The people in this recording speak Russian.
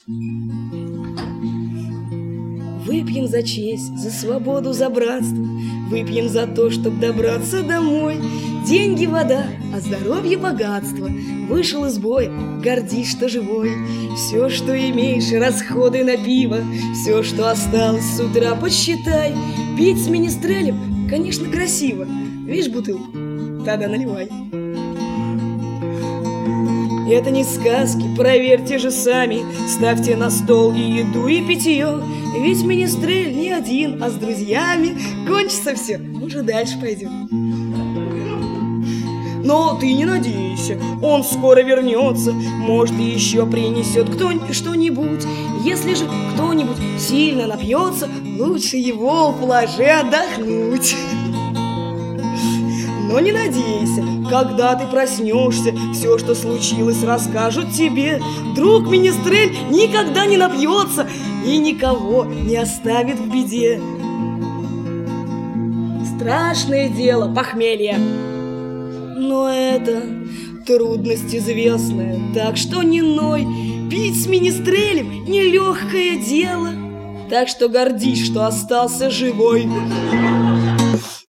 Выпьем за честь, за свободу, за братство. Выпьем за то, чтоб добраться домой. Деньги, вода, а здоровье, богатство. Вышел из боя, гордись, что живой. Все, что имеешь, расходы на пиво. Все, что осталось с утра, подсчитай. Пить с министрелем, конечно, красиво. Видишь бутылку? Тогда наливай. Это не сказки, проверьте же сами. Ставьте на стол и еду, и питье. Ведь министрель не один, а с друзьями. Кончится все, уже дальше пойдем. Но ты не надейся, он скоро вернется. Может, еще принесет что-нибудь. Если же кто-нибудь сильно напьется, лучше его положи отдохнуть. Но не надейся, когда ты проснешься, все, что случилось, расскажут тебе. Друг министрель никогда не напьется и никого не оставит в беде. Страшное дело похмелье, но это трудность известная, так что не ной. Пить с министрелем нелегкое дело, так что гордись, что остался живой.